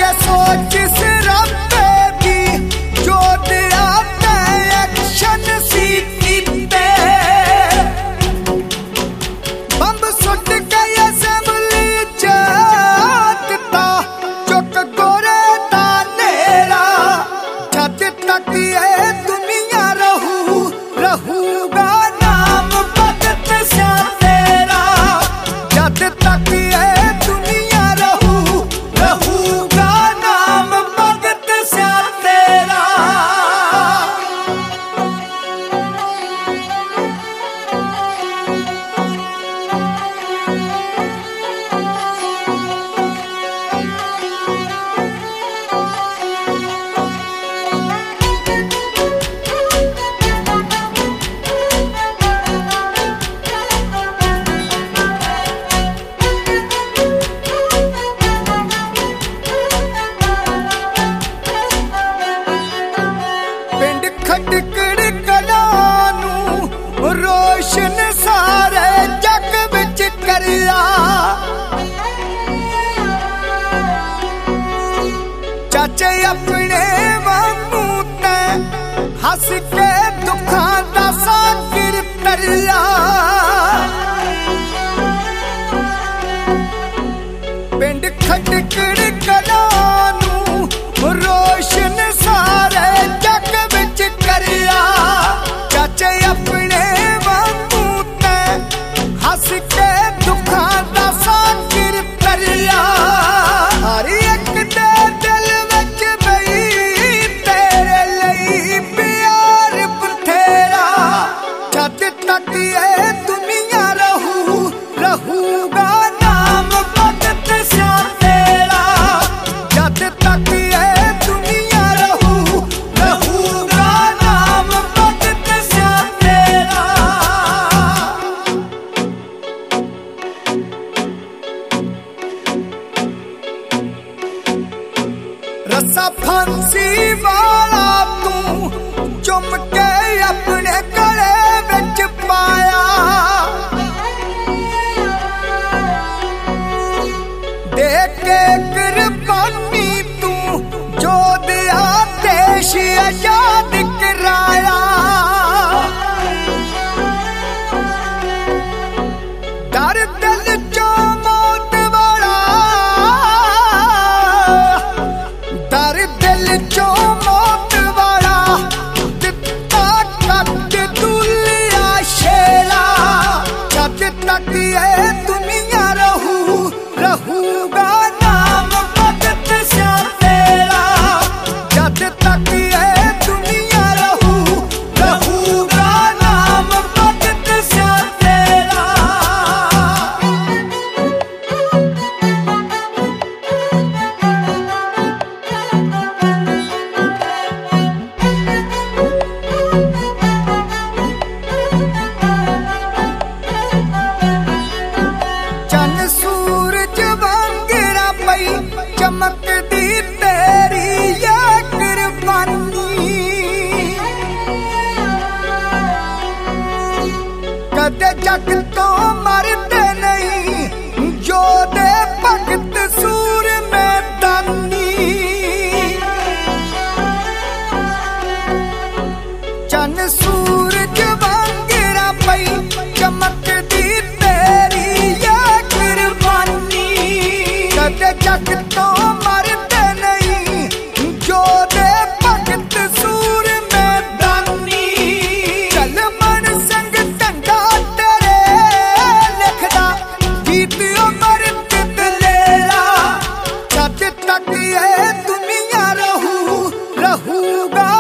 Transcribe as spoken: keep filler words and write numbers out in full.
रोशन सारे जग विच करिया चाचे अपने वांगू ते हस के दुखां दा साकिर तरिया पिंड खटकड़ कलां नूं रोशन सारे जग विच करिया चाचे अपने वांगू ते हस के दुखां दा साकिर तरिया हर एक दे दिल विच बई तेरे लई प्यार बथेरा जद तक ये दुनिया रहू रहूगा नाम भगत श्याम तेरा जद तक ये दुनिया रहू रहूगा नाम भगत श्याम तेरा। रस्सा फांसी वाला तू चुम के अपने गले विच पाया देख के कुर्बानी तू जो दिया देश आजाद कराया डर दिल चो मौत वाला डर दिल चो मौत वाला दिता कट दुलिया शेला जद तक ये दुनिया रहू रहूगा नाम भगत श्याम तेरा जद तक ये दुनिया रहू रहूगा नाम भगत श्याम तेरा। चन सूरज वांगरा पई चमकदी तेरी ये कुर्बानी कदे जग तो मरदे नहीं जो दे भगत सूर मैदानी चन सूरज वांगरा पई चमकदी तेरी ये कुर्बानी कदे जग तो मरदे नहीं जो दे भगत सूर मैदानी चल मन संग डंडा तेरे लिखदा गीत अमृत दलेरा जद तक ये दुनिया रहू रहूगा